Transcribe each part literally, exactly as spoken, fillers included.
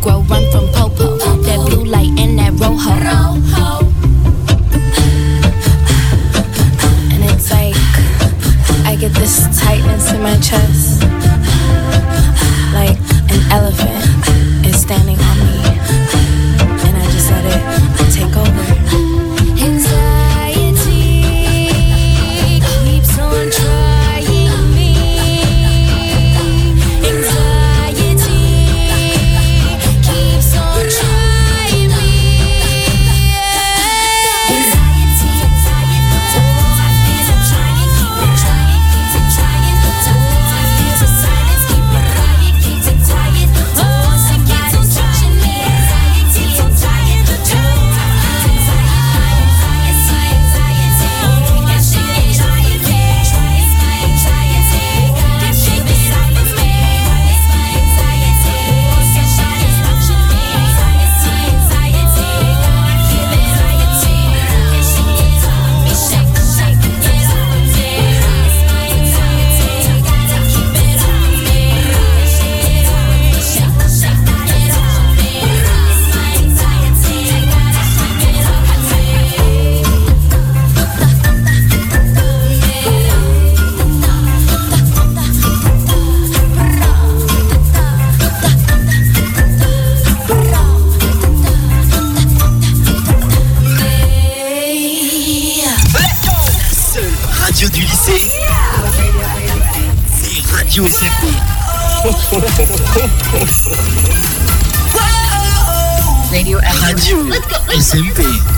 Negro run from Popo. That blue light and that rojo. And it's like I get this tightness in my chest, like an elephant is standing on me, and I just let it take over. Anxiety keeps on trying me. Anxiety keeps on trying me. Anxiety, anxiety, sometimes I feel I'm trying, keep it trying, keep it trying. Sometimes I feel the silence, keep it quiet, keep it tired. Once it gets on touching me, anxiety, anxiety, the truth. Du lycée, c'est Radio S M P. Radio, Radio S M P.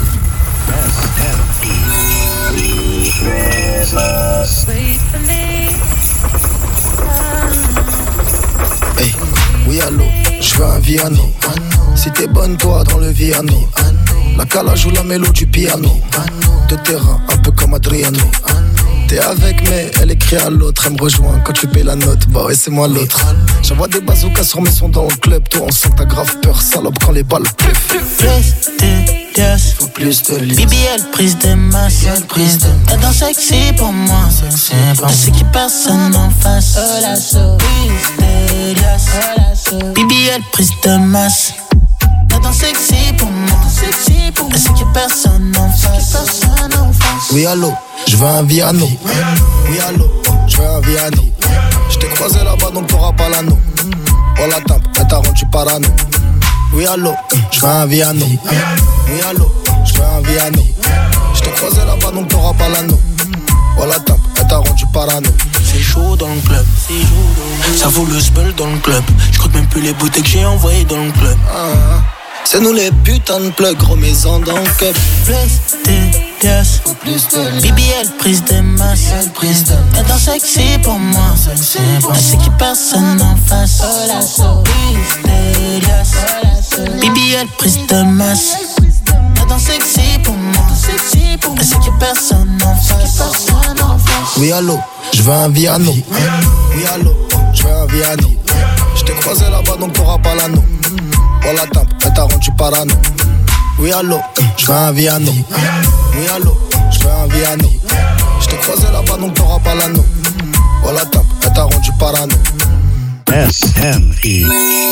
Hey, oui allô, je veux un Viano. Si t'es bonne toi dans le Viano, la calage ou la mélo du piano. De terrain, un peu comme Adriano. T'es avec mais elle écrit à l'autre. Elle me rejoint quand tu payes la note. Bah ouais c'est moi l'autre. J'envoie des bazookas sur mes sons dans le club. Toi on sent que t'as grave peur salope quand les balles pleuvent. Plus de liasses, faut plus de liasses. Bibi elle prise de masse, elle prise de. Elle danse sexy pour moi, sexy pour moi. Elle sait qu'il personne en face. Oh la sauce, plus de liasses. Bibi elle prise de masse. Elle danse sexy pour moi, sexy pour moi. Elle sait qu'il personne en face, personne en face. Oui allô, je veux un Viano. Oui allô, je veux un Viano. Je t'ai croisé là-bas donc t'auras pas l'anneau. Oh la tempe, elle t'a rendu parano. Oui allô, je veux un Viano. Oui allô, je veux un Viano. Je t'ai croisé là-bas donc t'auras pas l'anneau. Oh la tempe, elle t'a rendu parano. C'est chaud dans le club, c'est chaud dans le club. Ça vaut le smell dans le club. Je compte même plus les bouteilles que j'ai envoyées dans le club. Ah, c'est nous les putains de plugs, remets-en dans le cup. Plus de liasses, Bibi elle prise de masse, elle prise de. Elle danse sexy pour moi, sexy pour moi. Elle sait qu'il personne en face. Oh la sauce, plus de liasses, Bibi elle prise de masse. Elle danse sexy pour moi, sexy pour moi. Elle sait qu'il personne en face, personne en face. Oui allô, je veux un Viano. Oui allô, je veux un Viano. Je t'ai croisé là-bas donc t'auras pas l'anneau. Oh la tempe, elle t'a rendu parano. Oui allô, je veux un Viano. Oui allô, je veux un Viano. Je t'ai croisé là-bas donc t'auras pas l'anneau. Oh la tempe, elle t'a rendu parano. S M E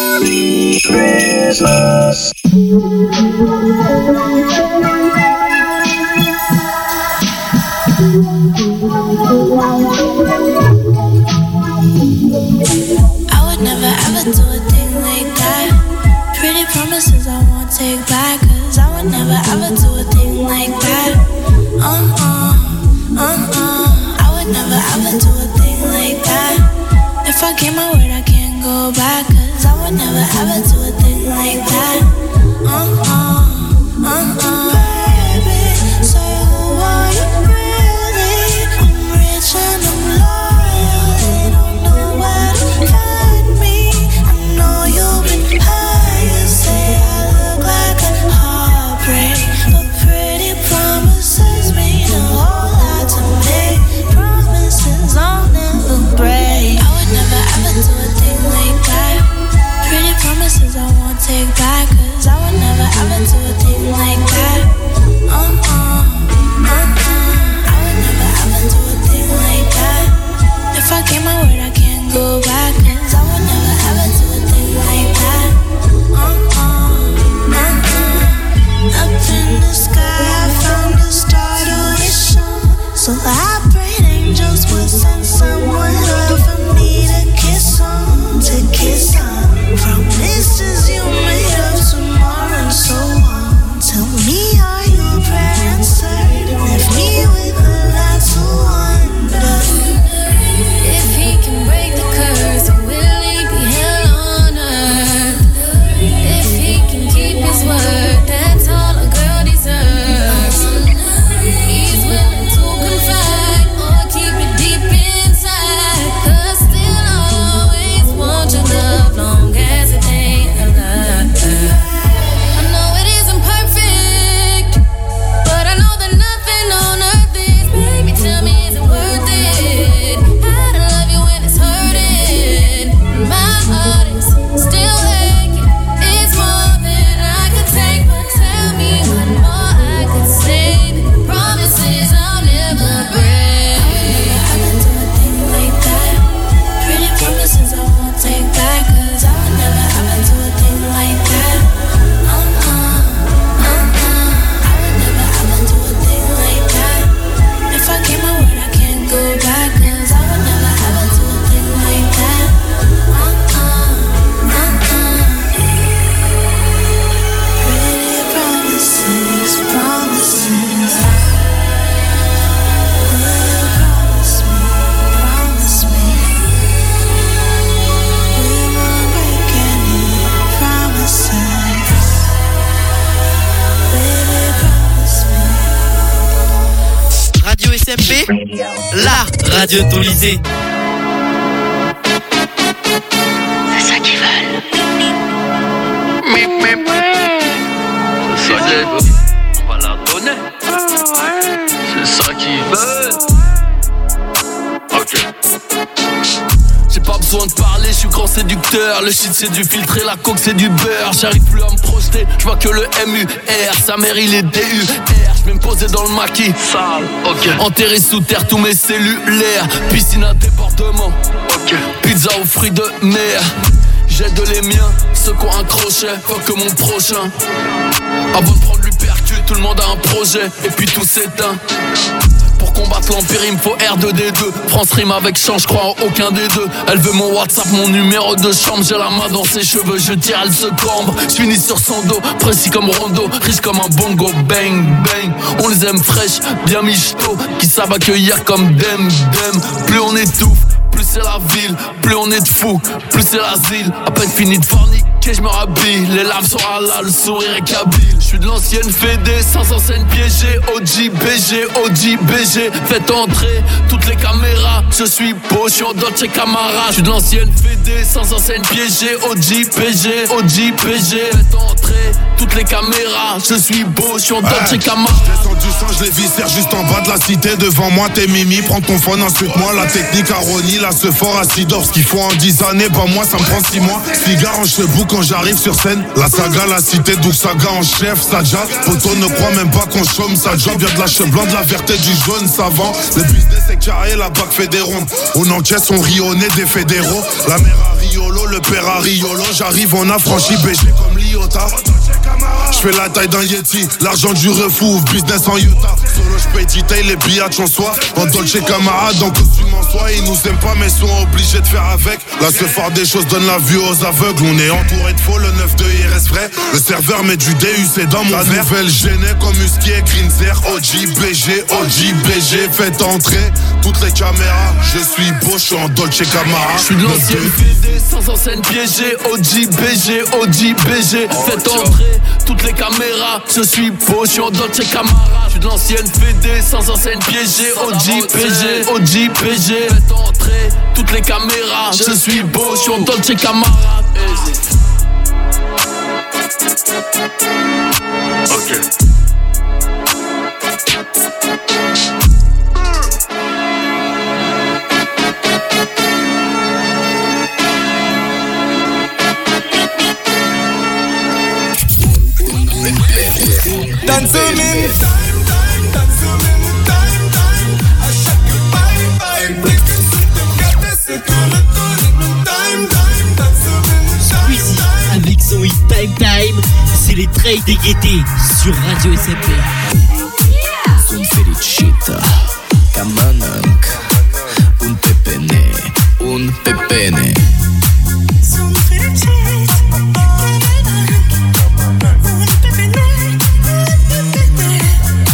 I would never ever do a thing like that. Pretty promises I won't take back, cause I would never ever do a thing like that. Uh-uh, uh-uh, I would never ever do a thing like that. If I gave my word I can't go back, cause I would never ever do a thing like that. Uh-uh, uh-uh, baby, say who are you really? I'm rich and I'm loyal, they don't know where to find me. I know you've been high, you say I look like a heartbreak, but pretty promises mean a whole lot to me. Promises I'll never break. I would never ever do a thing like that. Pretty promises I won't take back. P, la radio de ton lycée. C'est ça qu'ils veulent. C'est ça qu'ils veulent. On va la donner. C'est ça qu'ils veulent. Ok. J'ai pas besoin de parler, je suis grand séducteur. Le shit c'est du filtre et la coke c'est du beurre. J'arrive plus à me projeter, je vois que le M U R. Sa mère il est D U R. Je vais me poser dans le maquis. Sale, ok. Enterré sous terre tous mes cellulaires. Piscine à débordement, ok. Pizza aux fruits de mer. J'aide les miens, ceux qui ont un crochet, pas que mon prochain. Avant de prendre l'hypercule, tout le monde a un projet. Et puis tout s'éteint. Pour combattre l'empire, il me faut R deux D deux. France rime avec change, je crois en aucun des deux. Elle veut mon WhatsApp, mon numéro de chambre. J'ai la main dans ses cheveux, je tire, elle se cambre. Je finis sur son dos, précis comme Rondo. Riche comme un bongo, bang, bang. On les aime fraîches, bien michto. Qui savent accueillir comme dem, dem. Plus on étouffe, plus c'est la ville. Plus on est de fous, plus c'est l'asile. À peine fini de forniquer, je me rhabille. Les larmes sont halal, le sourire est kabyle. Je suis de l'ancienne Fédé, sans enseigne piégée. O G B G, O G B G. Faites entrer toutes les caméras. Je suis beau, je suis en Dolce Camara. Je suis de l'ancienne Fédé, sans enseigne piégée. O G P G, O G P G. Faites entrer toutes les caméras. Je suis beau, je suis en Dolce Camara. Je descends du sang, je les viscère juste en bas de la cité. Devant moi, t'es Mimi, prends ton phone, insulte-moi. La technique à Ronnie, la ce fort à Sidor. Ce qu'il faut en dix années, bah moi ça me prend six mois. Cigare en cheveux quand j'arrive sur scène. La saga, la cité, donc saga en chef, Sadja. Poto ne croit même pas qu'on chôme, ça job. Y'a de la cheveux blanc, de la vérité, du jaune, savant. Le business est carré, la bac fait des rondes. On encaisse, on rit au nez des fédéraux. La mère à Riolo, le père à Riolo. J'arrive, on a franchi B G comme Liota. Je fais la taille d'un Yeti, l'argent du refou, business en Utah. Solo, je paye detail, les biatchs en soi. En Dolce camarade, en costume en soie. Ils nous aiment pas, mais sont obligés de faire avec. Là, ce fort des choses donne la vue aux aveugles. On est entouré de faux, le neuf deux il reste vrai. Le serveur met du D U C dans mon la verre. Nouvelle gênée comme Husky et Grinzer. O G B G, O G B G. Faites entrer toutes les caméras. Je suis beau, je suis en Dolce Camara. Je suis de l'ancienne Fédé, sans enseigne piégée. O G B G, O G B G. Faites entrer toutes les caméras. Je suis beau, je suis en Dolce Camara. Je suis de l'ancienne Fédé, sans enseigne piégée. O G P G, O G P G. Faites entrer toutes les caméras. Je suis beau, je suis en Dolce Camara. Ok. Dance me. Squeezie avec son hit Time Time, c'est les trails des gaietés sur Radio S M P. Sunt fericită ca mănânc un pepene, un pepene. Sunt fericit că mănânc un pepene, un pepene.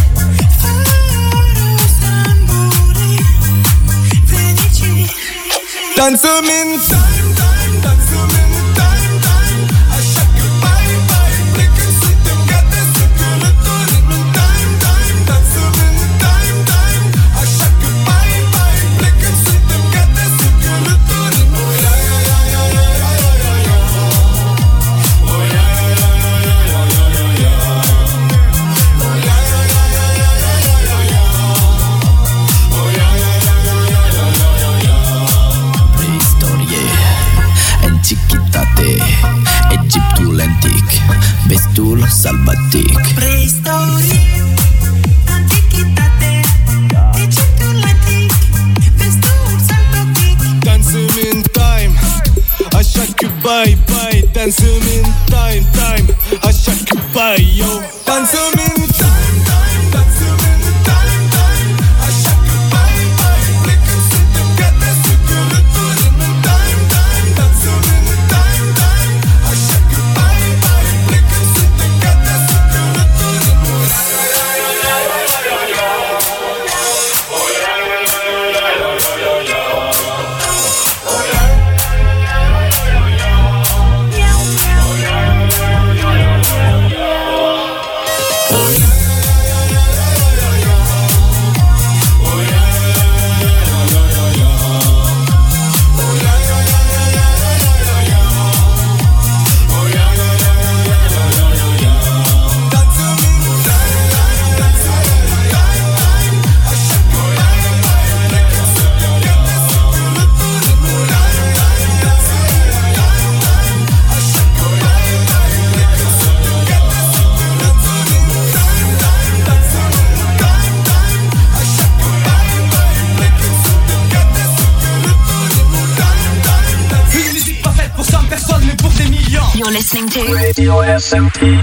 Fără să muri fericit. Dansăm în time, time, dansăm în time, time. Așa că bye, bye, plecăm, suntem gata să călătorim în time, time. Dansăm în time, time. Așa că bye, bye, plecăm, suntem gata să călătorim. Oh, ya, ya, ya, ya, ya, ya, ya, ya. Oh, ya, ya, ya, ya, ya, ya, ya, ya. Oh, ya, ya, ya, ya, ya, ya, ya, ya. Oh, ya, ya, ya, ya, ya, ya, ya, ya. Preistorie, antichitate, Egiptul antic, vestul sălbatic. Preistorie, antichitate, Egiptul antic, vestul sălbatic. Dansăm în time, așa că bye, bye. Dansăm în time, time, așa că bye, yo. Dansăm în time, time, dansăm în time, time. Așa că bye, bye, plecăm, suntem gata să călătorim în time, time. Dansăm în time, time. Așa că bye, bye, plecăm, suntem gata să călătorim. Oh, ya, ya, ya, ya, ya, ya, ya. Oh, ya, ya, ya, ya, ya, ya, ya. Oh, ya, ya, ya, ya, ya, ya, ya. listening to Radio S M P.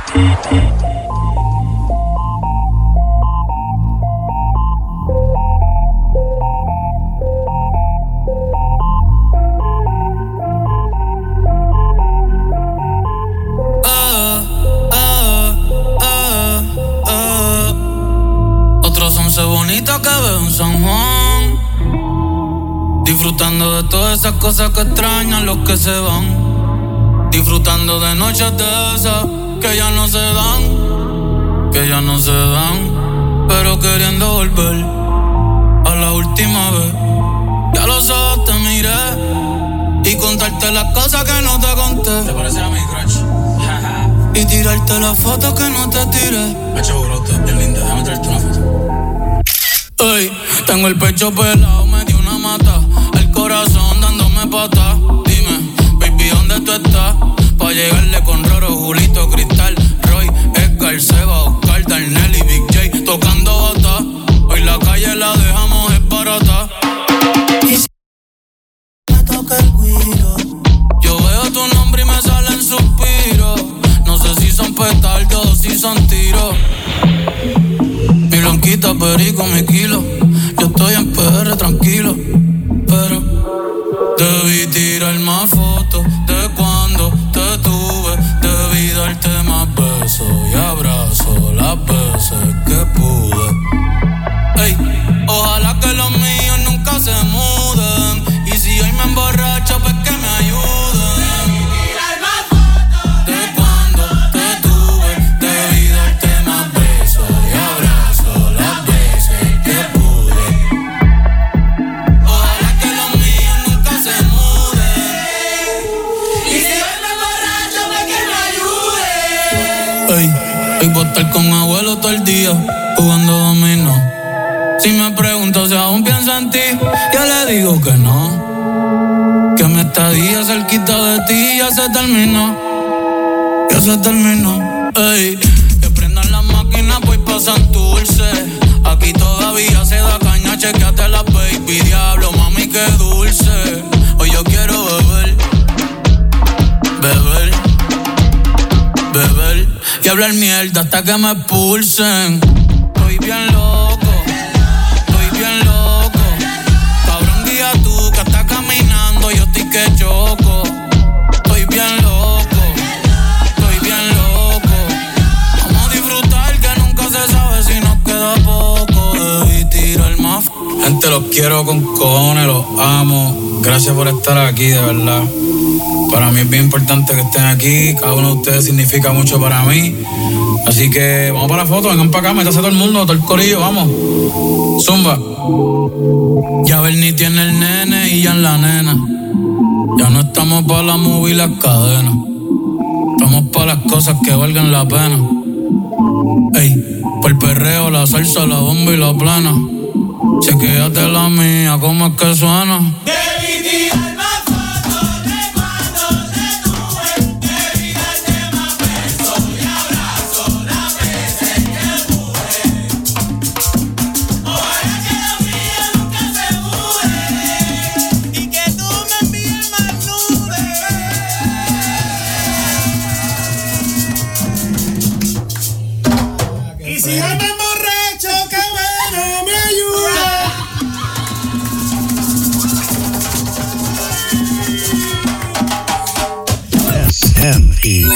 Bonita que veo en San Juan, disfrutando de todas esas cosas que extrañan los que se van, disfrutando de noches de esas que ya no se dan, que ya no se dan, pero queriendo volver a la última vez. Ya los ojos te miré y contarte las cosas que no te conté. ¿Te parece a mi crush? Y tirarte las fotos que no te tiré. Me echo brote, bien linda, déjame traerte una foto. Ey, tengo el pecho pelado, me dio una mata, el corazón dándome pata. Dime, baby, ¿dónde tú estás? Pa' llegarle con Roro, Julito, Cristal, Roy, Edgar, Seba, Oscar, Darnell y Big J tocando bata. Hoy la calle la dejamos esbarata. Y si me toca el guiro, yo veo tu nombre y me salen suspiros. No sé si son petardos o si son tiros. Mi blanquita, perico, mi kilo. Yo estoy en P R tranquilo, pero debí tirar más fotos de cuando te tuve. Debí darte más besos y abrazos las veces que pude. Ey, ojalá que los míos nunca se muden. Y si hoy me emborracho, pues que me ayuden. Ey, voy a estar con abuelo todo el día jugando dominó. Si me pregunto si aún pienso en ti, yo le digo que no. Que mi estadía cerquita de ti ya se terminó. Ya se terminó. Ey, que prendan las máquinas, voy pa' Santurce. Aquí todavía se da caña, chequeate la baby. Diablo, mami, qué dulce. Hoy yo quiero beber, beber, beber y hablar mierda hasta que me expulsen. Estoy bien loco, estoy bien loco. Cabrón, guía tú que estás caminando, yo estoy que choco. Estoy bien loco, estoy bien loco. Vamos a disfrutar que nunca se sabe si nos queda poco. Debí tirar más. Gente, los quiero con cojones, los amo. Gracias por estar aquí, de verdad. Para mí es bien importante que estén aquí. Cada uno de ustedes significa mucho para mí. Así que vamos para la foto, vengan para acá, métase todo el mundo, todo el corillo, vamos. Zumba. Ya Bernie tiene el nene y ya en la nena. Ya no estamos para la movie y las cadenas. Estamos para las cosas que valgan la pena. Ey, por el perreo, la salsa, la bomba y la plana. Chequéate la mía, ¿cómo es que suena? Debí tirar más fotos de cuando te tuve. Debí darte más besos y abrazos las veces que pude. Ojalá que lo mío nunca se mude y que tú me envíes más nudes. Y si yo me emborracho, que bueno me ayuda. S M E.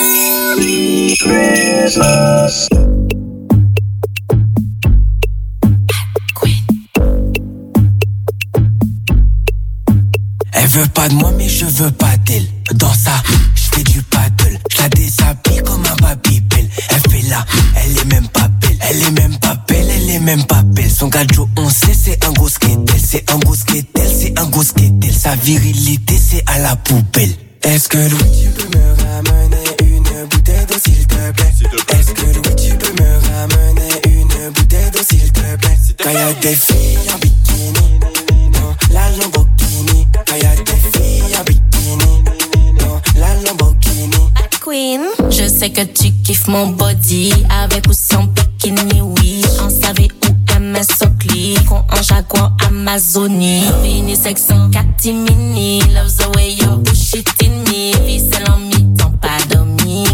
Elle veut pas de moi mais je veux pas d'elle. Dans ça, je fais du paddle. Je la déshabille comme un babybel. Elle fait là, elle est même pas belle. Elle est même pas belle, elle est même pas belle. Son gadjo on sait c'est un gros skatel. C'est un gros skatel, c'est un gros skatel. Sa virilité c'est à la poubelle. Est-ce que Louis tu peux me ramener une bouteille d'eau s'il te plaît? Est-ce que Louis tu peux me ramener une bouteille d'eau s'il te plaît? Quand y'a des filles en bikini dans la Lamborghini. Quand y'a des filles en bikini dans la Lamborghini. Queen, je sais que tu kiffes mon body avec ou sans bikini, oui. On savait où M S Oakley, qu'on en Jaguar Amazonie. Fini section catimini, loves the way you push it in me. Vis elle en mi-temps pas dormi.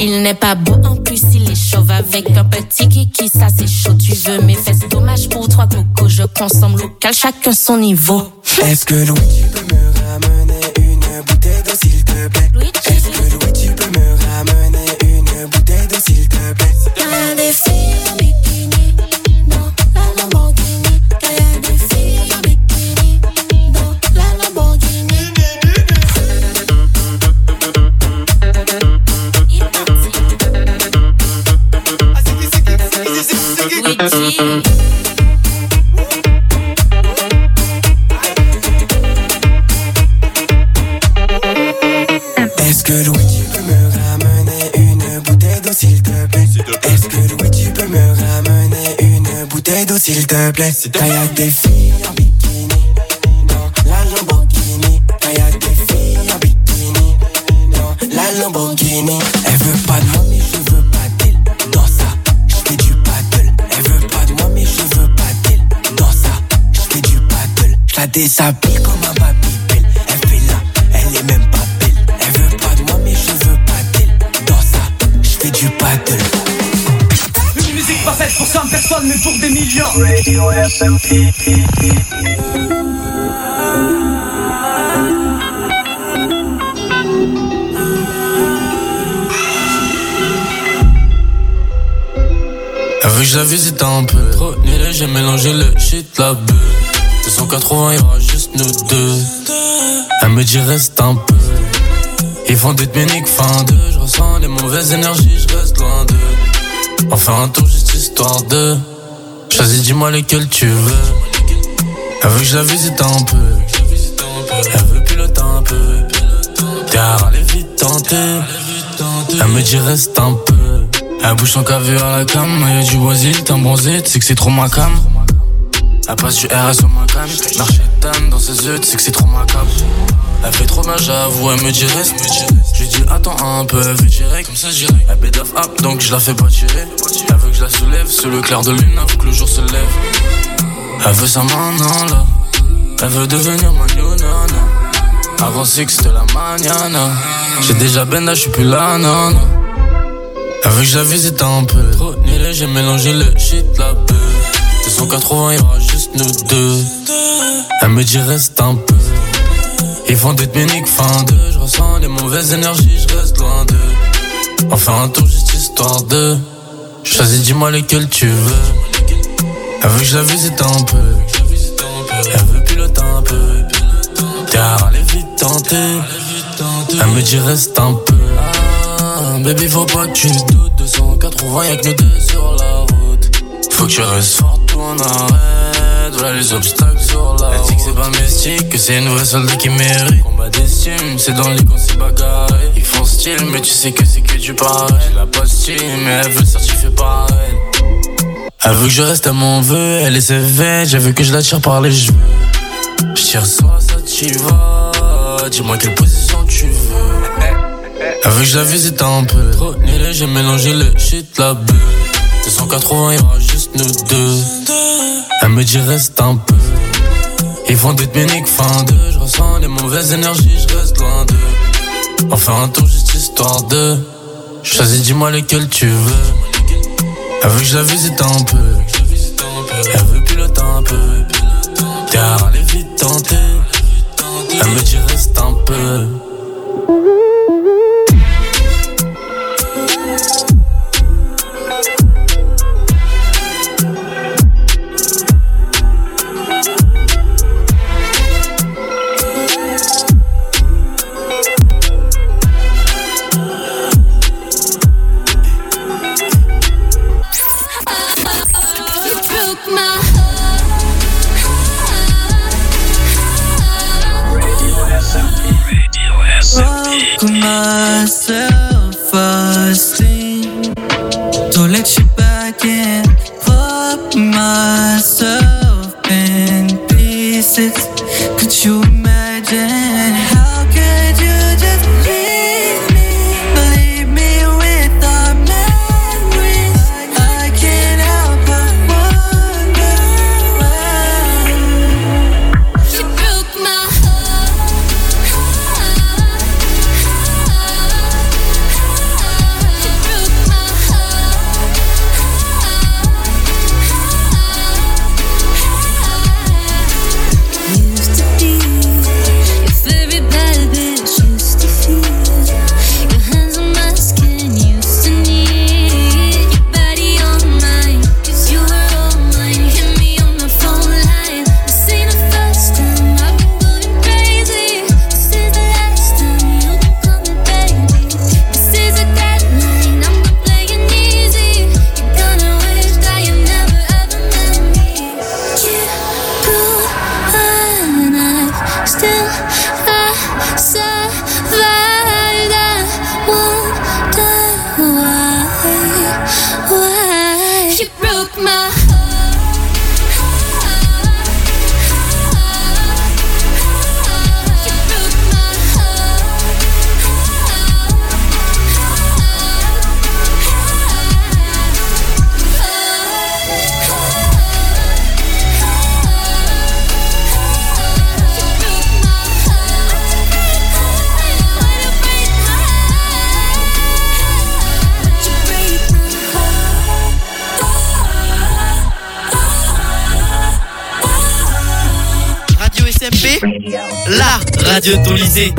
Il n'est pas beau, en plus il est chauve. Avec un petit kiki, ça c'est chaud. Tu veux mes fesses, dommage pour toi coco. Je consomme local, chacun son niveau. Est-ce que Louis tu peux me ramener une bouteille d'eau s'il te plaît? Est-ce que Louis tu peux me ramener une bouteille d'eau s'il te plaît? Y'a des filles en bikini dans la Lamborghini. Y'a des filles en bikini dans la Lamborghini. Est-ce que Louis tu peux me ramener une bouteille d'eau s'il te plaît? Est-ce que Louis tu peux me ramener une bouteille d'eau s'il te plaît? Quand y'a des filles en bikini dans la Lamborghini. Quand y'a des filles en bikini dans la Lamborghini. Elle veut pas de moi mais je veux pas d'elle. Dans ça, j'fais du paddle. Elle veut pas de moi mais je veux pas d'elle. Dans ça, j'fais du paddle. J'la déshabille comme un babybel. Elle fait là, elle est même pas belle. Elle veut pas de moi mais je veux pas d'elle. Dans ça, j'fais du paddle. Une musique pas faite pour cent personnes mais pour des millions. Radio S M P. Avec je la visite un peu trop nul, j'ai mélangé le shit, la beuh. deux cent quatre-vingts, il y aura juste nous deux. Elle me dit reste un peu. Ils font des méniques fin deux. Je ressens les mauvaises énergies, je reste loin d'eux. On fait un tour juste histoire de. Choisis, dis-moi lesquels tu veux. Elle veut que je la visite un peu. Elle veut piloter un peu. Car elle est vite tentée. Elle me dit reste un peu. Elle bouge son caveux à la cam. Elle du boisil, t'es bronzé, tu sais que c'est trop ma cam. Elle passe du R S sur ma cam. L'archétane dans ses yeux, tu sais que c'est trop macabre. Elle fait trop mal, j'avoue, elle me dit reste. Je lui dis attends un peu, elle veut tirer, comme ça j'irai. Elle bed off up, donc je la fais pas tirer. Elle veut que je la soulève, sous le clair de lune, avant que le jour se lève. Elle veut sa main, non, là. Elle veut devenir ma new nana. Avant six, c'était la mañana. J'ai déjà benda, j'suis plus là, non, non. Elle veut que je la visite un peu. Trop nul, j'ai mélangé le shit, la beuh. deux cent quatre-vingts, il y aura juste nous deux. Elle me dit reste un peu. Ils font des méniques fin deux. Je ressens les mauvaises énergies, je reste loin d'eux. On fait un tour juste histoire de. Choisis, dis-moi lesquels tu veux. Elle veut que je la visite un peu. Elle veut piloter un peu. Car elle est vite tentée. Elle me dit reste un peu. Ah, baby, faut pas que tu doutes. deux cent quatre-vingts, y'a que nous deux sur la route. Faut que tu restes fort, tout en arrête. Voilà les obstacles sur la route. Elle dit que c'est pas mystique, que c'est une vraie soldat qui mérite. Combat d'estime, c'est dans les qu'on s'est bagarré. Ils font style, mais tu sais que c'est que du pareil. Elle a pas style, mais elle veut le certifier par elle. Elle veut que je reste à mon vœu, elle est sévère. Elle veut que je la tire par les cheveux. Je tire soit ça t'y va. Dis-moi quelle position tu veux. Elle veut que je la visite un peu. Trop nul, j'ai mélangé le shit, la beuh. deux cent quatre-vingts, il y aura juste nous deux. Elle me dit reste un peu. Ils font des méniques fin deux. Je ressens les mauvaises énergies, je reste loin d'eux. On fait un tour juste histoire de. Choisis, dis-moi lesquels tu veux. Elle veut que je la visite un peu. Elle veut piloter un peu. Car elle est vite tentée. Elle me dit reste un peu. Self-esteem. Don't let you back in. Put myself in pieces. Could you imagine? How could you just leave me? Leave me with our memories. I can't help but wonder why. You broke my heart. broke my La radio de ton lycée.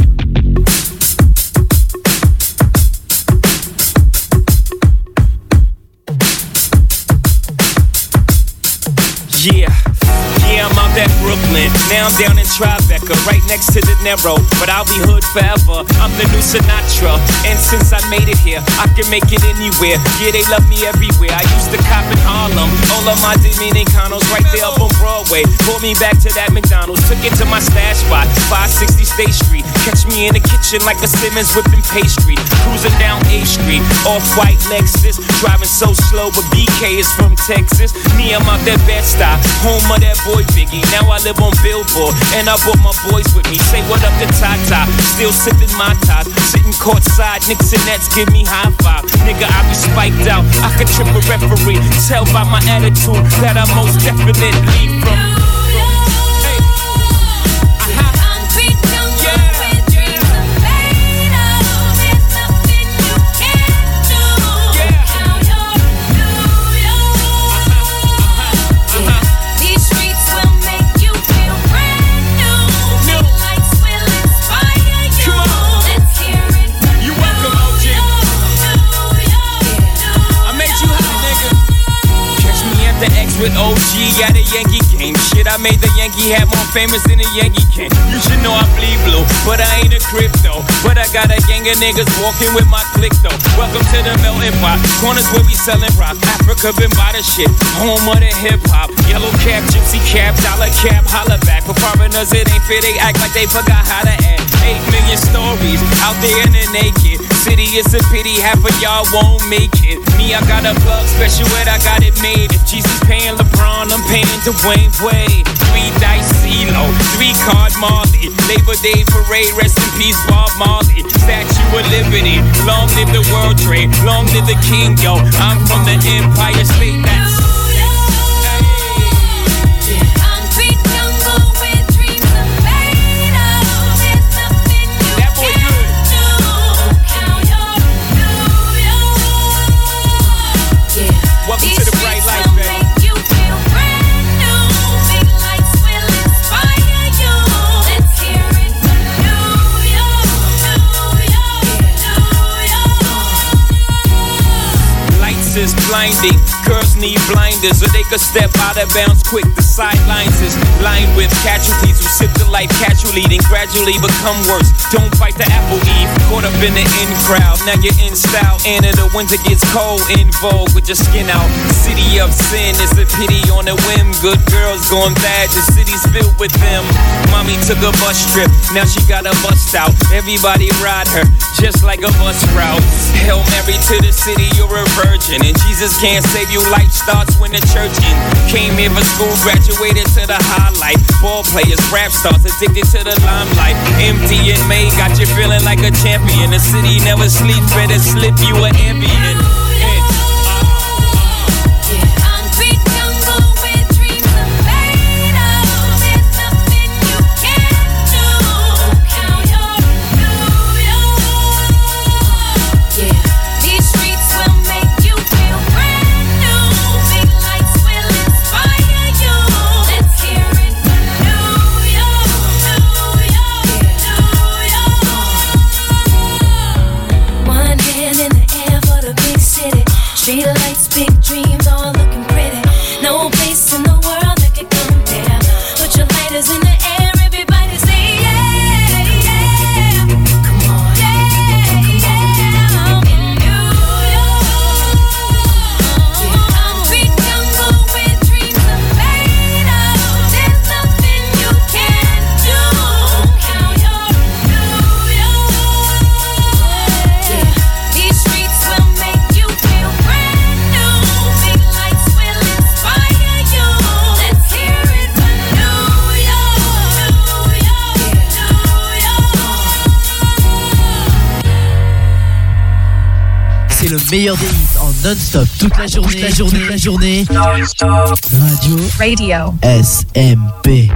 Yeah, yeah, I'm out at Brooklyn. Now I'm down in Tribeca, right next to the Narrow. But I'll be hood forever. I'm the new Sinatra. And since I made it here, I can make it anywhere. Yeah, they love me everywhere. I used to cop in Harlem. All of my Dominicanos right there up on Broadway. Pulled me back to that McDonald's. Took it to my stash spot, five sixty State Street. Catch me in the kitchen like a Simmons whipping pastry. Cruising down A Street, off-white Lexus. Driving so slow, but B K is from Texas. Me, I'm out that Bed-Stuy, home of that boy Biggie. Now I live on Billboard, and I brought my boys with me. Say what up to Tata, still sipping my ties. Sitting courtside, Knicks and Nets give me high five. Nigga, I be spiked out, I could trip a referee. Tell by my attitude that I most definitely from. With O G at a Yankee game. Shit, I made the Yankee hat more famous than a Yankee can. You should know I bleed blue, but I ain't a crypto. But I got a gang of niggas walking with my click though. Welcome to the melting pot. Corners where we selling rock. Africa been by the shit. Home of the hip hop. Yellow cap, gypsy cap, dollar cap, holla back. For foreigners it ain't fair, they act like they forgot how to act. Eight million stories out there in the naked city. It's a pity half of y'all won't make it. Me, I got a plug special ed, I got it made. If Jesus paying LeBron, I'm paying Dwayne Wade. Three dice CeeLo, three card Marley. Labor Day parade, rest in peace Bob Marley. Statue of Liberty, long live the World Trade, long live the King, yo. I'm from the Empire State. That's welcome to the bright light, baby. Lights is blinding. Girls need blinders, or they could step out of bounds quick. The sidelines is lined with casualties who sip the life casually, then gradually become worse. Don't fight the apple eve. Caught up in the in crowd, now you're in style. And in the winter gets cold, in vogue with your skin out. City of sin is a pity on a whim. Good girls going bad, the city's filled with them. Mommy took a bus trip, now she got a bust out. Everybody ride her, just like a bus route. Hail Mary to the city, you're a virgin. And Jesus can't save you, life starts when the church in. Came here for school, graduated to the highlight. Ball players, rap stars, addicted to the limelight. Empty in May, got you feeling like a champion. The city never sleeps, better slip you an ambient. One hand in the air for the big city. meilleurs des hits en non-stop toute la journée, toute la journée, toute la journée. Radio. Radio. S M P.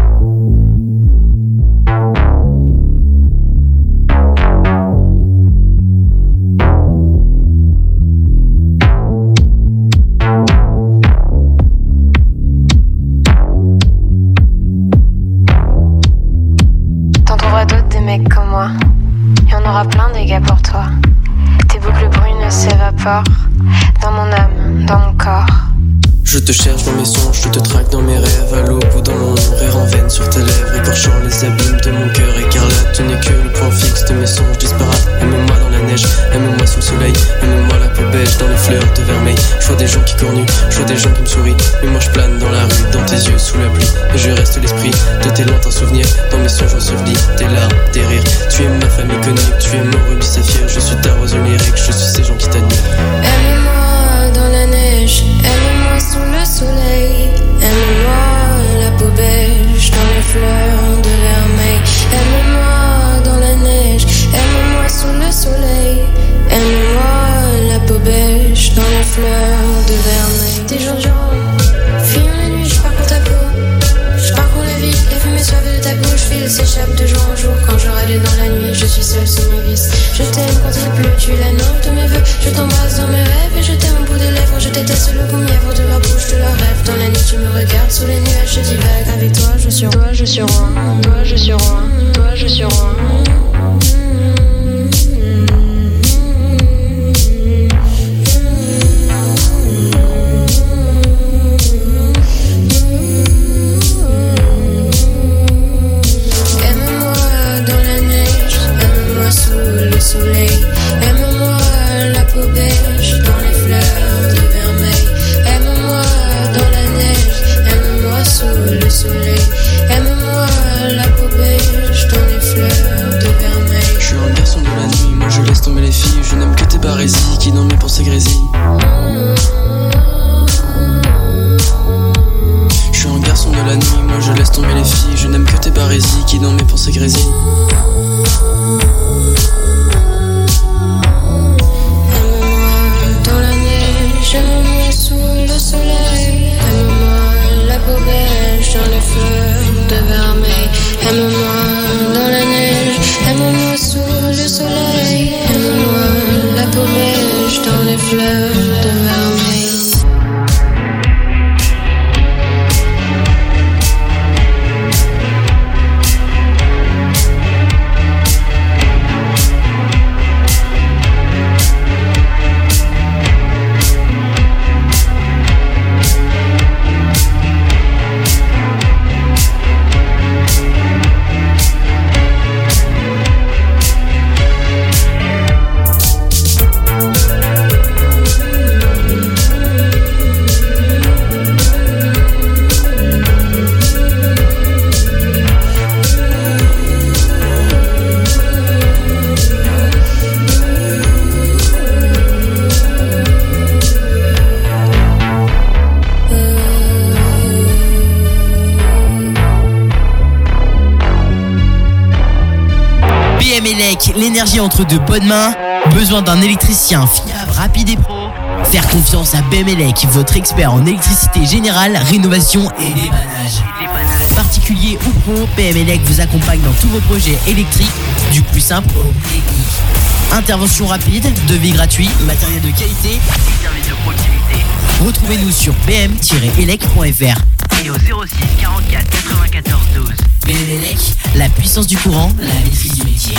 T'en trouveras d'autres des mecs comme moi. Y en aura plein des gars pour toi. Tes boucles brunes s'évaporent dans mon âme, dans mon corps. Je te cherche dans mes songes, je te traque dans mes rêves. À l'aube ou dans mon rire en veine sur tes lèvres, écorchant les abîmes de mon cœur écarlate. Tu n'es que le point fixe de mes songes disparates. Aime-moi dans la neige, aime-moi sous le soleil, aime-moi la peau beige dans les fleurs de vermeil. Je vois des gens qui cornuent, je vois des gens qui me sourient, mais moi je plane dans la rue, dans tes yeux sous la pluie. Et je reste l'esprit de tes lointains souvenirs, dans mes songes ensevelis, tes larmes, tes rires. Tu es ma famille connue, tu es mon rubis saphir. Je suis ta rose lyrique, je suis ces gens qui t'admirent. Aime-moi dans la neige, aime-moi sous le soleil, aime-moi la peau beige dans les fleurs de vermeil. Aime-moi dans la neige, aime-moi sous le soleil, aime-moi la peau beige dans les fleurs de vermeil. Des jours durant, fuyant la nuit, je parcours ta peau, je parcours la ville, la fumée suave de ta bouche file s'échappe de jour en jour. Quand je râle dans la nuit, je suis seule sous mes vices. Je t'aime quand il pleut, tu es la nôtre de mes vœux. Je t'embrasse dans mes rêves et je t'aime au bout des lèvres. Je déteste le goût mièvre de leur bouche, de leur rêve. Dans la nuit, tu me regardes sous les nuages, je divague. Avec toi, je suis roi, je suis roi, toi, je suis roi, toi, je suis roi. Soleil, aime-moi la peau beige dans les fleurs de vermeil. Aime-moi dans la neige, aime-moi sous le soleil. Aime-moi la peau beige dans les fleurs de vermeil. Je suis un garçon de la nuit, moi je laisse tomber les filles. Je n'aime que tes barésies qui dans mes pensées grésillent. Je suis un garçon de la nuit, moi je laisse tomber les filles. Je n'aime que tes barésies qui dans mes pensées grésillent. Aime-moi sous le soleil, aime-moi la peau beige dans les fleurs de vermeil. Aime-moi dans la neige, aime-moi sous le soleil, aime-moi la peau beige dans les fleurs de vermeil. L'énergie entre de bonnes mains. Besoin d'un électricien fiable, rapide et pro. Faire confiance à B M L E C, votre expert en électricité générale, rénovation et dépannage. Particulier ou pro, B M L E C vous accompagne dans tous vos projets électriques, du plus simple au plus technique. Intervention rapide, devis gratuit, matériel de qualité et service de proximité. Retrouvez-nous sur b m tiret elec point f r et au zéro six quarante-quatre quatre-vingt-quatorze douze. B M L E C, la puissance du courant, la maîtrise du métier.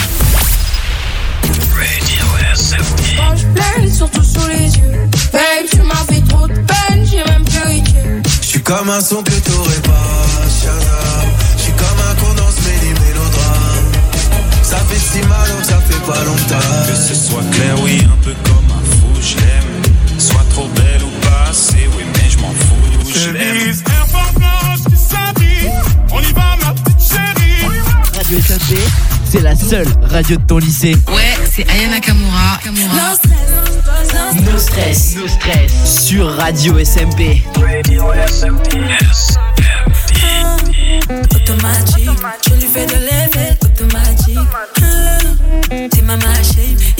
Radio S M P. Quand je pleure, surtout sous les yeux. Babe, tu m'as fait trop de peine, j'ai même plus rituel. J'suis comme un son que t'aurais pas, Shazam. J'suis comme un con dans ce méli mélodrame. Ça fait si mal, donc ça fait pas longtemps. Que ce soit clair, oui, un peu comme un fou, je l'aime. Soit trop belle ou pas assez, oui, mais je m'en fous, je l'aime. Air Force Blanche qui s'habille, on y va ma petite chérie. Radio S M P, c'est la seule radio de ton lycée. Ouais, c'est Aya Nakamura. No stress, No stress, no stress. Sur Radio S M P. Radio S M P. S M P. Automatique, je lui fais de l'effet automatique. C'est ma shape,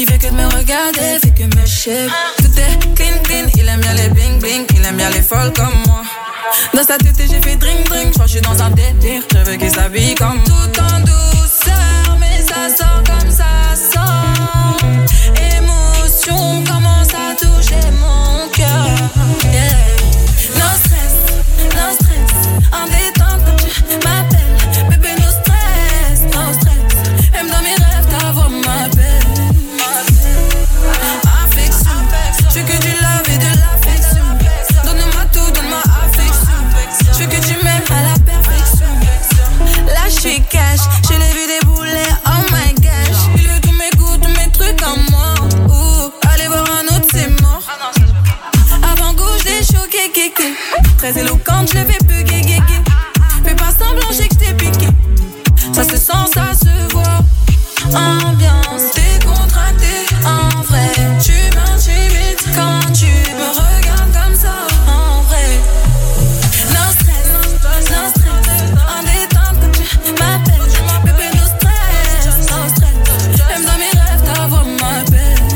Il fait que de me regarder, fait que me shake. Tout est clean clean, il aime bien les bling bling, il aime bien les folles comme moi. Dans sa tête j'ai fait drink drink, j'crois que je suis dans un délire. Je veux qu'il s'habille comme tout en douceur, mais ça sort comme ça sort. Émotion commence à toucher mon cœur. Yeah. No stress, no stress, en détente quand tu m'appelles. Bébé no stress, no stress. Même dans mes rêves ta voix m'appelle. Affection, je veux que du love et de l'affection. Donne-moi tout, donne-moi affection. Je veux que tu m'aimes à la perfection. Là je suis cash, je l'ai vu débouler, oh my gosh. Il veut tous mes goûts, tous mes trucs en moi. Ouh, allez voir un autre c'est mort. Avant gauche des choqués, kéké. Très éloquente, je l'ai fait plus gué. Fais pas semblant, j'ai que je t'ai piqué. Ça se sent, ça se voit. Ambiance décontractée, en vrai. Tu m'intimides quand tu me regardes comme ça, en vrai. No stress, no stress, en détente quand tu m'appelles. Bébé no stress, no stress. Même dans mes rêves ta voix m'appelle.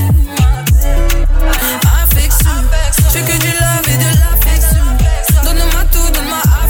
Affection, je veux que du love et de l'affection. Donne-moi tout, donne-moi affection.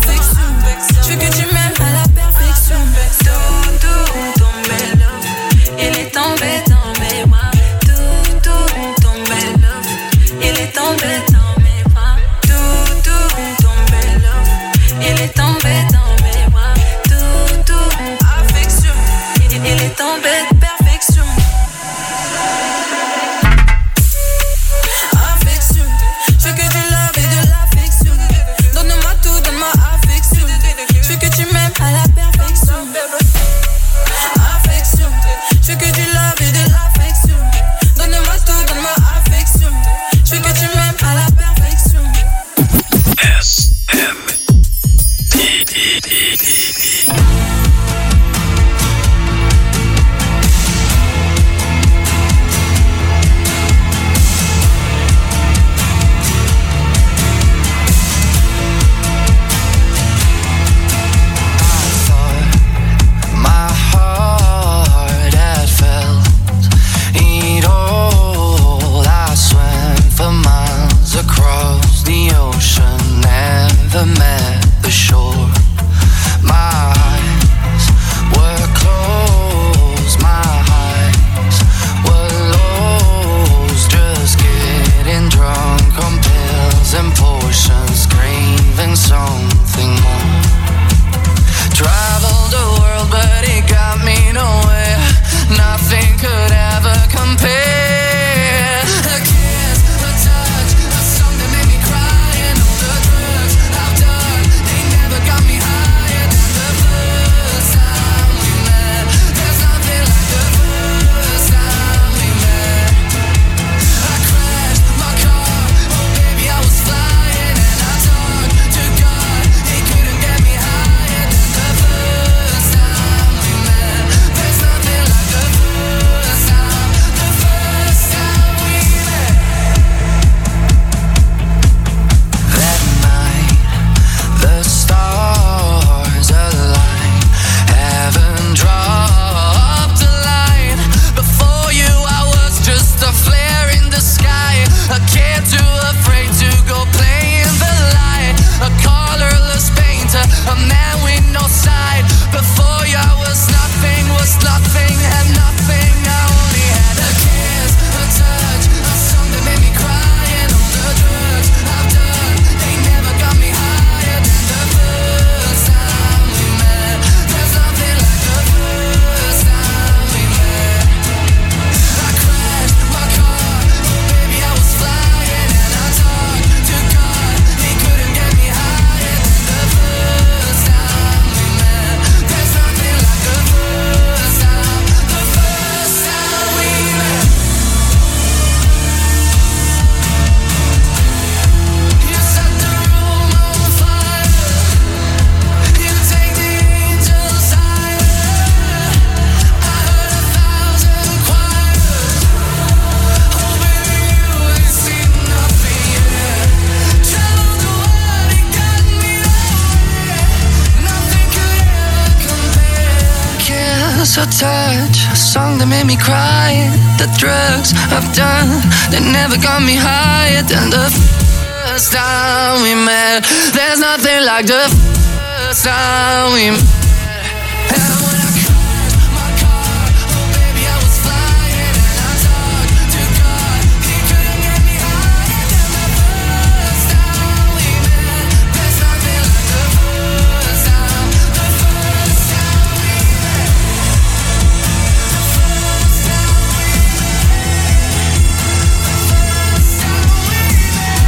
lost your touch, a song that made me cry. The drugs I've done, they never got me higher than the first time we met. There's nothing like the first time we met. And when I crashed my car, oh baby I was flying, and I talked to God, he couldn't get me higher than the first time we met. There's nothing like the first time, the first time we met. The first time we met. The first time we met.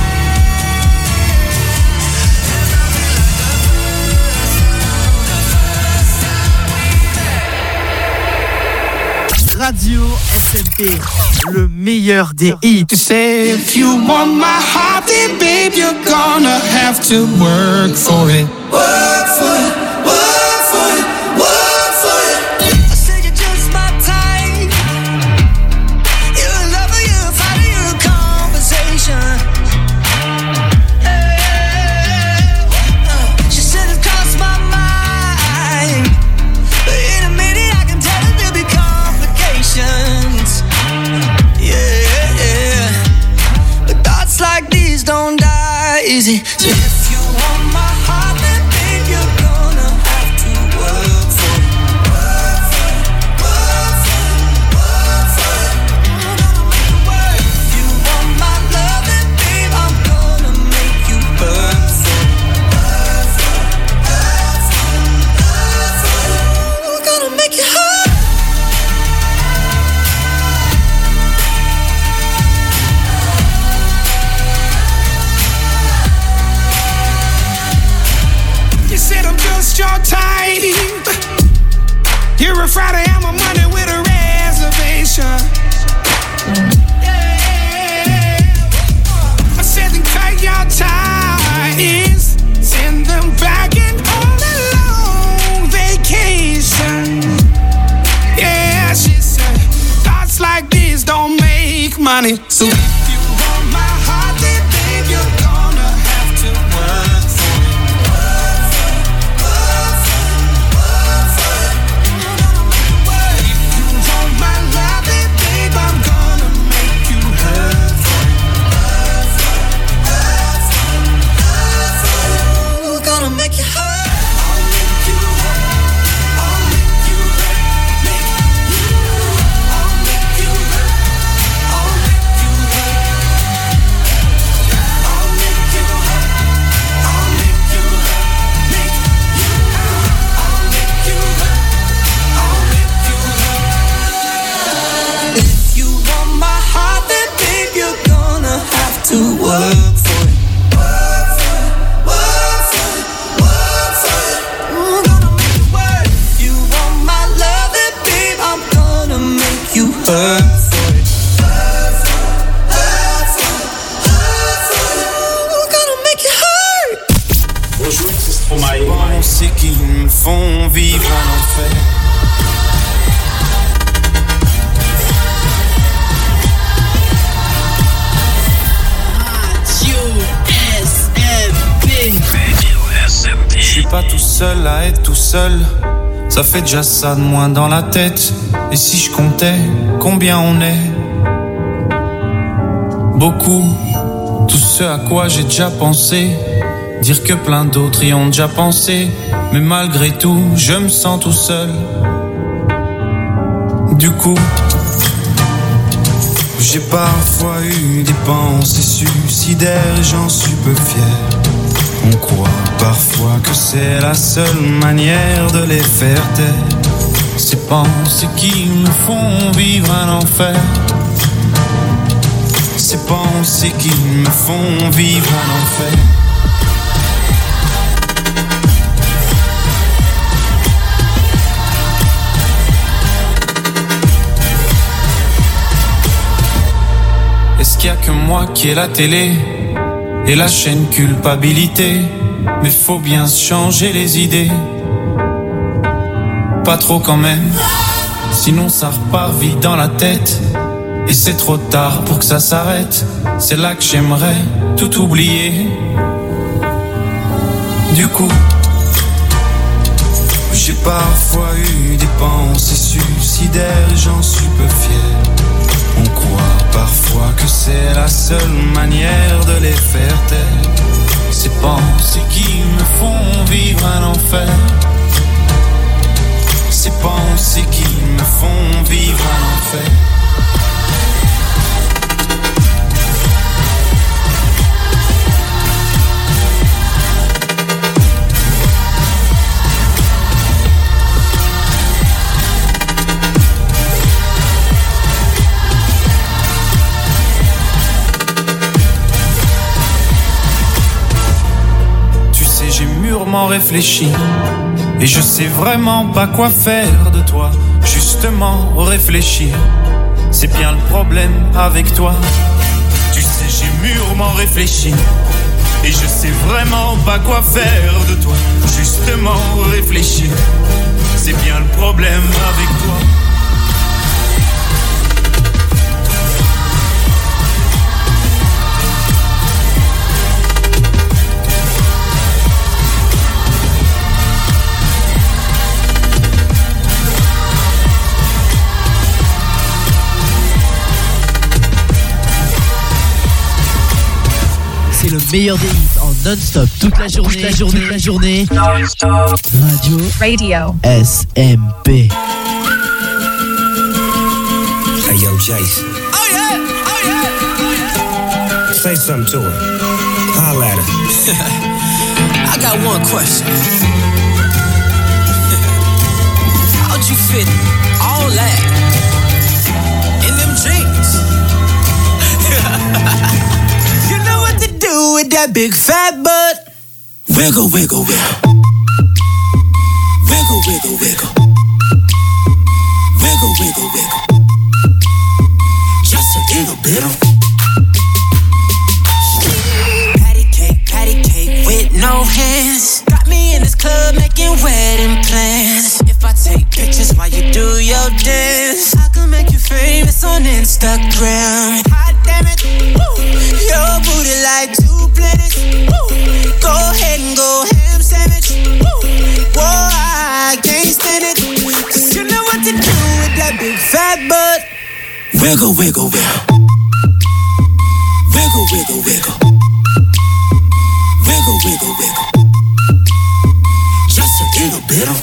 There's nothing like the first time, the first time we met. Radio S M P, le meilleur des hits. To say if you want my heart, then babe, you're gonna have to work for it. Work for it, work for it, work for it. I said you're just my type. You're a lover, you're a fighter, you're a conversation. Hey, uh, she said it crossed my mind, but in a minute I can tell it there'll be complications. Yeah, yeah. But thoughts like these don't die easy. So if you want my heart, then babe, you're gonna have to work for it. Work for it, work for it, work for it. I'm gonna make it work. If you want my love, then babe, I'm gonna make you work for it. Work for it, work for it, work for it. I'm gonna make it hurt. You said I'm just your type. You're a Friday, I'm a Monday with a reservation. Yeah. I said then cut your ties, send them back and on a long vacation. Yeah, she said thoughts like these don't make money. So if you want my heart, then babe, you're gonna have to work for it. Work for it, work for it, work for it. I'm gonna make it work. If you want my love, then babe, I'm gonna make you hurt for it. Work for it, work for it, work for it. I'm gonna make you hurt. I'll make you hurt. I'll make you hurt. Make you. I'll make you hurt. I'll make you hurt. I'll make you hurt. I'll make you hurt. Make you. I'll make you hurt. I'll make you hurt. If you want my heart, then babe, you're gonna have to work for it. Work for it, work for it, work for it. I'm gonna make it work. If you want my love, then babe, I'm gonna make you work for it. Work for it, work for it, work for it. I'm gonna make it hurt. Bonjour, c'est Stromae. On sait qu'ils me font vivre un enfer. Radio S M P. Je suis pas tout seul à être tout seul. Ça fait déjà ça de moins dans la tête. Et si je comptais combien on est? Beaucoup. Tout ce à quoi j'ai déjà pensé. Dire que plein d'autres y ont déjà pensé. Mais malgré tout, je me sens tout seul. Du coup, j'ai parfois eu des pensées suicidaires et j'en suis peu fier. On croit parfois que c'est la seule manière de les faire taire. Ces pensées qui nous font vivre un enfer. Ces pensées qui me font vivre un enfer. Est-ce qu'il y a que moi qui ai la télé et la chaîne culpabilité? Mais faut bien se changer les idées. Pas trop quand même, sinon ça repart vite dans la tête. Et c'est trop tard pour que ça s'arrête. C'est là que j'aimerais tout oublier. Du coup, j'ai parfois parfois eu des pensées suicidaires, j'en suis peu fier. On croit parfois que c'est la seule manière de les faire taire. Ces pensées qui me font vivre un enfer. Ces pensées qui me font vivre un enfer. Mûrement réfléchi et je sais vraiment pas quoi faire de toi. Justement réfléchir, c'est bien le problème avec toi. Tu sais, j'ai mûrement réfléchi et je sais vraiment pas quoi faire de toi. Justement réfléchir, c'est bien le problème avec toi. C'est le meilleur des hits en non-stop toute la journée, toute la journée, toute la journée. Radio, Radio, S M P. Hey yo, Jason. Oh yeah, oh yeah, oh yeah. Say something to her. Holla at her. I got one question. How'd you fit all that in them jeans? You know what to do with that big fat butt. Wiggle, wiggle, wiggle. Wiggle, wiggle, wiggle. Wiggle, wiggle, wiggle. Just a little bit of patty cake, patty cake with no hands. Got me in this club making wedding plans. If I take pictures while you do your dance, I can make you famous on Instagram. Hot damn it, woo. Your booty like two planets. Woo. Go ahead and go ham sandwich. Woo. Whoa, I can't stand it. Cause you know what to do with that big fat butt. Wiggle, wiggle, wiggle. Wiggle, wiggle, wiggle. Wiggle, wiggle, wiggle. Just a little bit of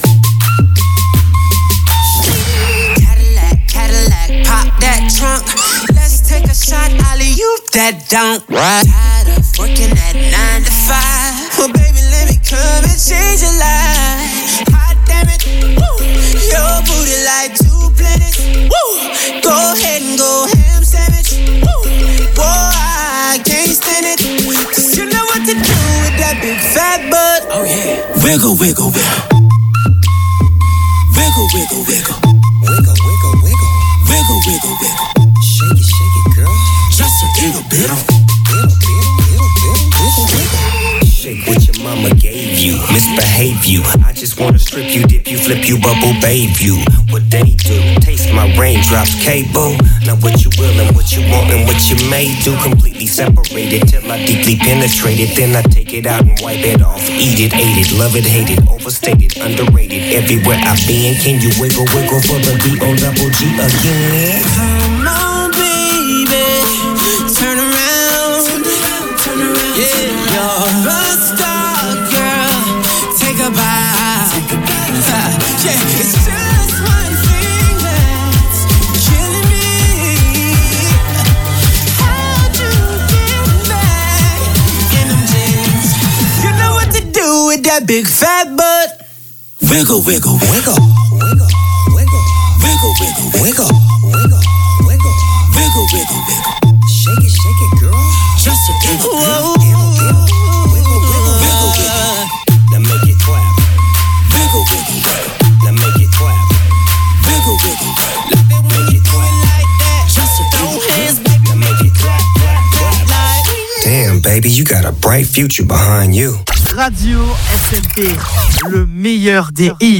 Cadillac, Cadillac, pop that trunk. Let's take a shot, alley-oop that dunk. Tired of working at nine to five. Well, baby, let me come and change your life. Hot damn it, woo. Your booty like two planets. Woo. Go ahead and go ham sandwich. Woo. Whoa, I can't stand it. Cause you know what to do with that big fat butt. Oh yeah. Wiggle, wiggle, wiggle. Wiggle, wiggle, wiggle. Wiggle, wiggle, wiggle. Wiggle, wiggle, wiggle. Shake it, shake it, girl. Just a little bit of Little, little, little, little, wiggle, wiggle. Shake what your mama gave you. Misbehave you. I just wanna strip you, dip you, flip you, bubble babe you. What they do? Taste my raindrops, cable. Now what you will and what you want and what you may do. Completely separated till I deeply penetrate it. Then I take it out and wipe it off. Eat it, ate it, love it, hate it. Overstated, underrated. Everywhere I've been, can you wiggle, wiggle for the D O double G again? Come on, baby. Turn around. Turn around. Yeah, you're a star, girl. Take a bite. Yeah, it's just one thing that's killing me. How'd you get back in them jeans? You know what to do with that big fat butt. Wiggle, wiggle, wiggle. Wiggle, wiggle. Wiggle, wiggle, Wiggle, wiggle, wiggle. wiggle, wiggle, wiggle. Shake it, shake it, girl. Just a little bit. Little, little, wiggle, wiggle, Wiggle, wiggle. wiggle. Now make it clap. Wiggle, wiggle, wiggle. Now make it clap. Wiggle, wiggle, wiggle. Make it clap. Just a throw hands, baby. Now make it clap, clap, clap. Damn, baby, you got a bright future behind you. Radio S M P, le meilleur des hits.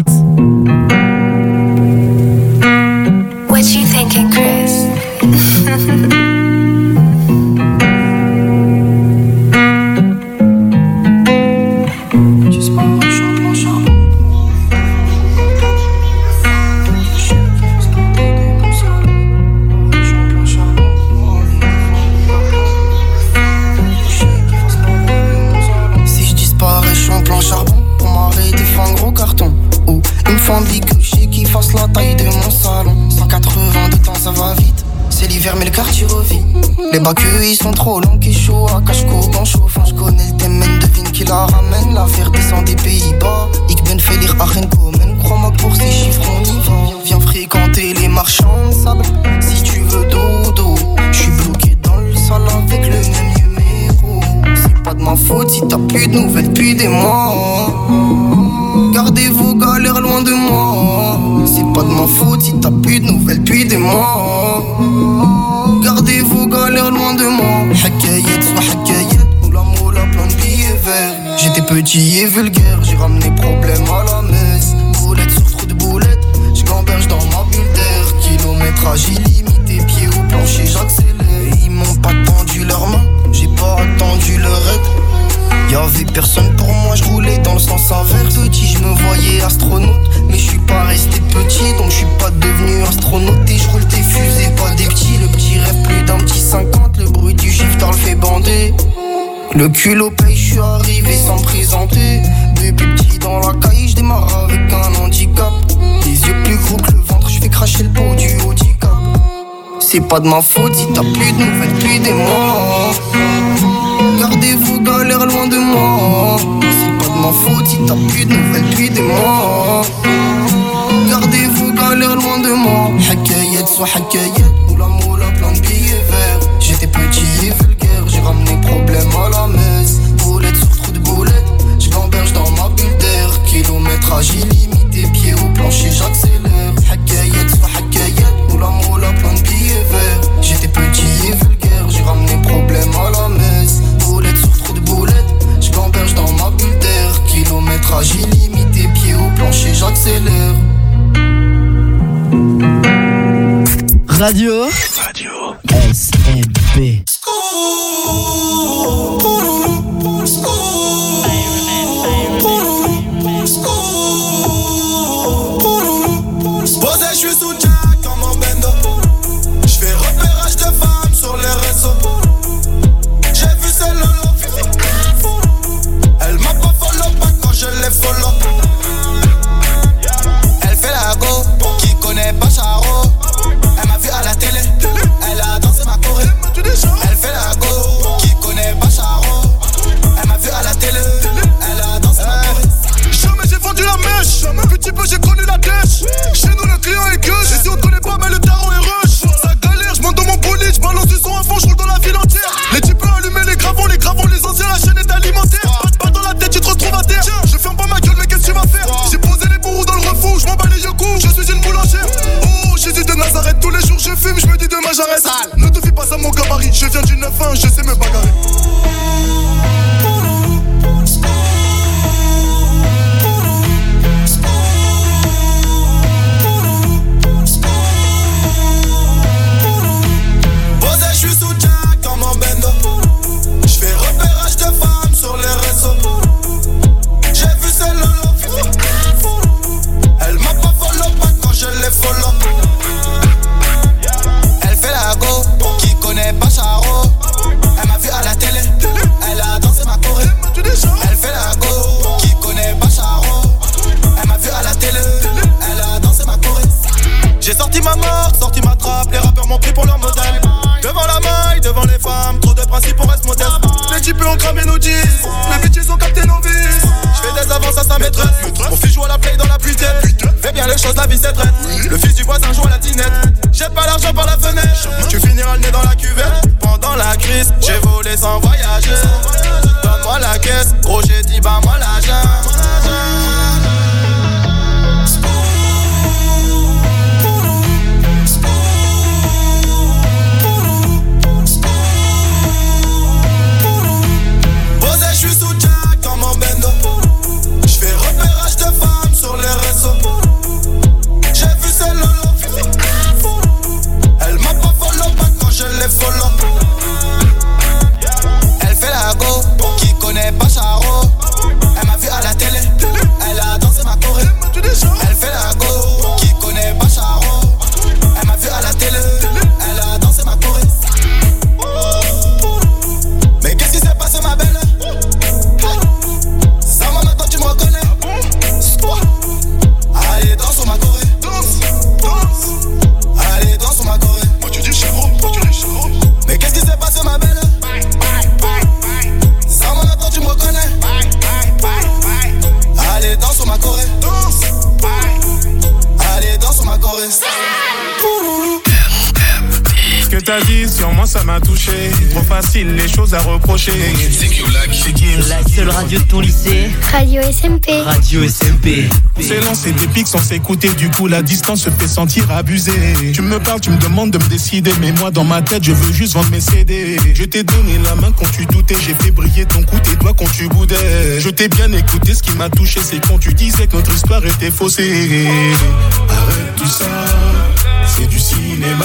What you thinking, Chris? ça va vite. C'est l'hiver mais le quartier revit. Les bacs ils sont trop longs qui chaud à cache-cou en chauffant. Je connais le thème, devine qui la ramène. L'affaire descend des Pays-Bas. Ik ben Félir Arenko, men crois-moi pour ces chiffres on y va. Viens fréquenter les marchands de sable. Si tu veux dodo, j'suis bloqué dans le sol avec le même numéro. C'est pas de ma faute si t'as plus de nouvelles depuis des mois. Gardez vos galères loin de moi. C'est pas de ma faute si t'as plus de nouvelles depuis des mois. Gardez vos galères loin de moi. Hakayet, soit hakayet, moula moula, plein de billets verts. J'étais petit et vulgaire, j'ai ramené problème à la messe. Boulette sur trou de boulette, j'gamberge dans ma bulle d'air. Kilométrage illimité, pieds au plancher, j'accélère. Et ils m'ont pas tendu leurs mains, j'ai pas attendu leur aide. Y'avait personne pour moi, je roulais dans le sens inverse. Petit, je me voyais astronaute, mais je suis pas resté petit, donc je suis pas devenu astronaute. Et je roule des fusées, pas des petits. Le petit rêve plus d'un petit cinquante, le bruit du shifter le fait bander. Le culot paye, je suis arrivé sans me présenter. Bébé petit dans la caille, je démarre avec un handicap. Les yeux plus gros que le ventre, je fais cracher le pot du handicap. C'est pas de ma faute si t'as plus de nouvelles depuis des mois. Gardez vos galères loin de moi. C'est pas de ma faute si t'as plus de nouvelles depuis des mois. Gardez vos galères loin de moi. Hakayet, soit hakayet, moula moula, plein de billets verts. J'étais petit et vulgaire, j'ai ramené problème à la messe. Boulette sur trou de boulette, j'gamberge dans ma bulle d'air. Kilométrage illimité, pieds au plancher, j'accélère. Hakayet, soit hakayet, moula moula, plein de billets verts. J'étais petit et vulgaire, j'ai ramené problème à la messe. Boulette sur trou de boulette, j'gamberge dans ma bulle d'air. Kilométrage illimité, pieds au plancher, j'accélère. Radio Radio S M P. Posé, je suis sous Jack comme un bendo. Je fais repérage de femmes sur les réseaux. J'ai vu celle Lolo. Elle m'a pas follow pas quand je l'ai follow. Elle fait la go, qui connaît pas Charo. Elle m'a vu à la télé, elle a dansé ma choré. Elle fait la go, qui connaît pas Charo. Elle m'a vu à la télé, elle a dansé ma choré. Jamais j'ai vendu la mèche, petit peu j'ai connu la dèche. Chez nous le client est gueule, ici on connaît pas mais le tarot est rush. Ça galère, je monte dans mon bolide, je balance du son à fond, je roule dans la ville entière. Les types allumés, les gravons, les gravons, les anciens, la chaîne est alimentaire. Pas de balle dans la tête, tu te retrouves à terre. Je ferme pas ma gueule, mais qu'est-ce que tu vas faire? J'ai posé les bourreaux dans le refou, je m'en bats les yeux coups, je suis une boulangère. Oh, Jésus de Nazareth, tous les jours je fume, je me dis demain j'arrête. Ne te fie pas à mon gabarit, je viens du neuf un, je sais me bagarrer. Elle fait la go, qui connaît pas Charo. Elle m'a vu à la télé, elle a dansé ma choré. Elle fait la go, qui connaît pas Charo. Elle m'a vu à la télé, elle a dansé ma choré. J'ai sorti ma marque, sorti ma trappe. Les rappeurs m'ont pris pour leur modèle. Devant la maille, devant les femmes, trop de principes on reste modeste. Les types ont cramé nos dix, les bitches ont capté nos vices. J'fais des avances à sa maîtresse. Mon fils joue à la play dans la putain. Fais bien les choses, la vie c'est traite. Le fils du voisin joue à la tinette. Jette pas l'argent par la fenêtre. Tu finiras le nez dans la cuvette. Pendant la crise, j'ai volé sans voyager. Donne-moi la caisse, gros j'ai dit bah moi l'argent. Posé, je suis sous Jack comme un t'as dit sur moi ça m'a touché. Trop facile les choses à reprocher. C'est qui c'est Gims. La seule radio de ton lycée. Radio S M P. Radio S M P. On s'est lancé des pics sans s'écouter. Du coup la distance se fait sentir abusée. Tu me parles, tu me demandes de me décider. Mais moi dans ma tête je veux juste vendre mes C D. Je t'ai donné la main quand tu doutais. J'ai fait briller ton cou, tes doigts quand tu boudais. Je t'ai bien écouté, ce qui m'a touché c'est quand tu disais que notre histoire était faussée. Arrête tout ça, c'est du cinéma.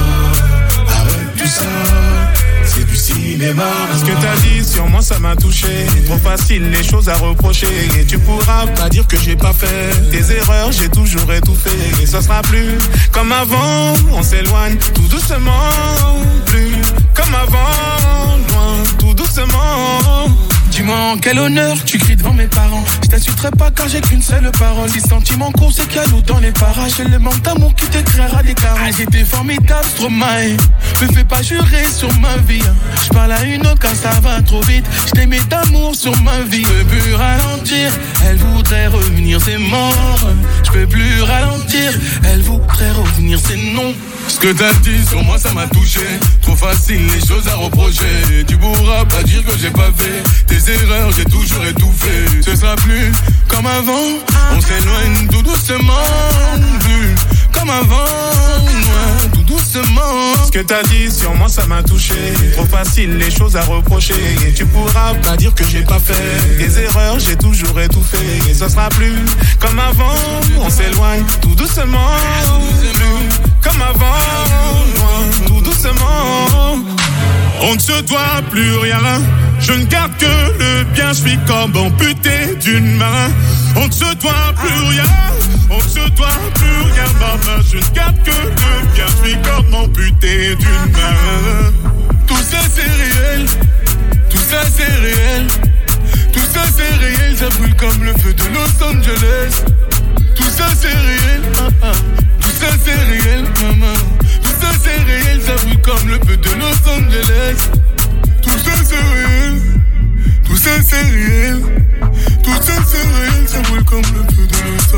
Arrête tout ça, c'est du cinéma. Ce que t'as dit sur moi ça m'a touché. Trop facile les choses à reprocher. Et tu pourras pas dire que j'ai pas fait des erreurs, j'ai toujours étouffé. Et ça sera plus comme avant. On s'éloigne tout doucement. Plus comme avant, loin tout doucement. Dis-moi en quel honneur tu cries devant mes parents. Je t'insulterai pas car j'ai qu'une seule parole. Si sentiments courts c'est cadeau dans les parages. C'est le manque d'amour qui t'écrira des carottes. Ah j'étais formidable, Stromae. Me fais pas jurer sur ma vie. Je parle à une autre car ça va trop vite. Je t'aimais d'amour sur ma vie. Je peux plus ralentir, elle voudrait revenir, c'est mort. Je peux plus ralentir, elle voudrait revenir, c'est non. Ce que t'as dit sur moi ça m'a touché. Trop facile les choses à reprocher. Tu pourras pas dire que j'ai pas fait tes erreurs, j'ai toujours étouffé. Ce sera plus comme avant. On s'éloigne tout doucement. Plus comme avant, loin tout doucement. Ce que t'as dit sur moi ça m'a touché. Trop facile les choses à reprocher. Et tu pourras pas dire que j'ai pas fait tes erreurs, j'ai toujours étouffé. Et ce sera plus comme avant. On s'éloigne tout doucement. Plus comme avant, loin tout doucement. On ne se doit plus rien. Je ne garde que le bien. Je suis comme amputé d'une main. On ne se doit plus rien. On ne se doit plus rien, maman. Je ne garde que le bien. Je suis comme amputé d'une main. Tout ça c'est réel. Tout ça c'est réel. Tout ça c'est réel. Ça brûle comme le feu de Los Angeles. Tout ça c'est réel. Ah, ah. Tout ça c'est réel, maman. Tout ça c'est réel. Ça brûle comme le feu de Los Angeles. Tout ça c'est réel. Tout ça c'est réel. Tout ça c'est réel. Ça brûle comme le feu de Los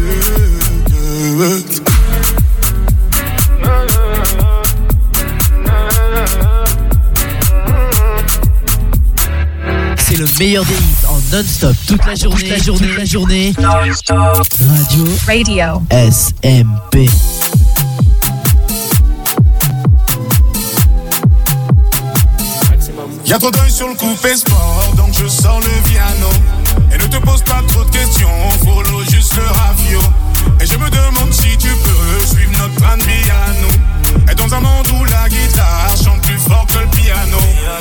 Angeles. C'est le meilleur des hits en non-stop toute la journée, toute la journée, toute la journée. Radio, Radio S M P. Y'a trop d'œil sur le coupé sport, donc je sors le piano. Et ne te pose pas trop de questions, follow juste le ravio. Et je me demande si tu peux suivre notre train de piano. Et dans un monde où la guitare chante plus fort que le piano.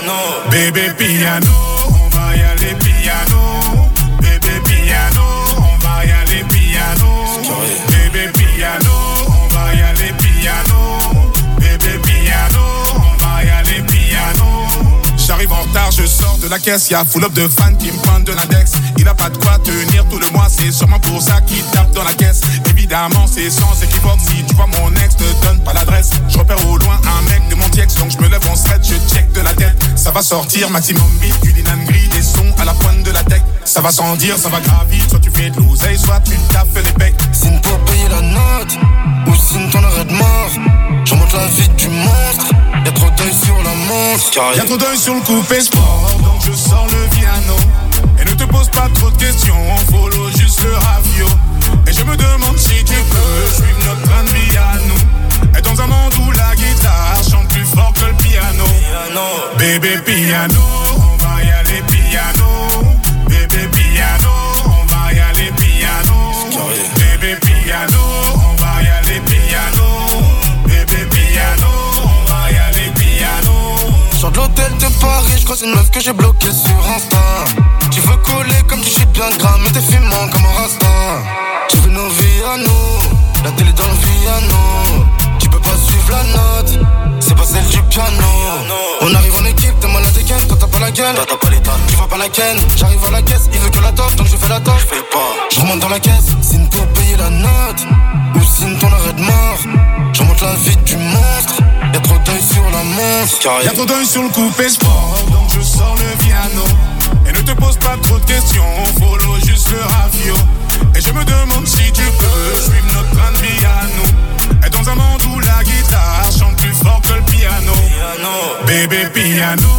Bébé piano, on va y aller piano. Bébé piano, on va y aller piano. Bébé piano, on va y aller piano. Bébé piano, on va y aller piano. J'arrive en retard, je sors de la caisse, y'a full up de fans qui me pointent de l'index. Il a pas de quoi tenir tout le mois, c'est sûrement pour ça qu'il tape dans la caisse. Évidemment c'est sans équivoque, si tu vois mon ex, te donne pas l'adresse. Je repère au loin un mec de mon tiex, donc je me lève en stretch, je check de la tête. Ça va sortir, maximum beat, du linan gris, des sons à la pointe de la tech. Ça va sans dire, ça va gravir, soit tu fais de l'oseille, soit tu taffes les becs. Signe pour payer la note, ou signe ton arrêt de mort. Je remonte la vie du monstre, y'a trop d'œil sur la montre. Y'a trop d'œil sur le coupé sport, donc je sors le piano. Et ne te pose pas trop de questions, follow juste le ravio. Et je me demande si tu peux suivre notre train de piano. Et dans un monde où la guitare chante plus fort que le piano. Bébé piano, on va y aller piano. Bébé piano, on va y aller piano. Bébé piano, on va y aller piano. Bébé piano, on va y aller piano. Sors de l'hôtel de Paris, je croise une meuf que j'ai bloquée sur Insta. Tu veux coller comme tu chies bien gras, mais t'es fumant comme un rasta. Tu veux nos vies à nous, la télé dans le piano. Tu peux pas suivre la note, c'est pas celle du piano. On arrive en équipe, t'es mal à tes gaines, toi t'as pas la gueule. Toi t'as pas l'état, tu vois pas la ken. J'arrive à la caisse, il veut que la toffe, donc je fais la toffe. Je fais pas, je remonte dans la caisse, signe pour payer la note, ou signe ton arrêt de mort. Je remonte la vie du monstre, y'a trop d'œil sur la montre. Y'a trop d'œil sur le coupé sport, donc je sors le piano. Et ne te pose pas trop de questions, follow juste le ravio. Et je me demande si tu peux suivre notre train de piano. Et dans un monde où la guitare chante plus fort que le piano. me, I know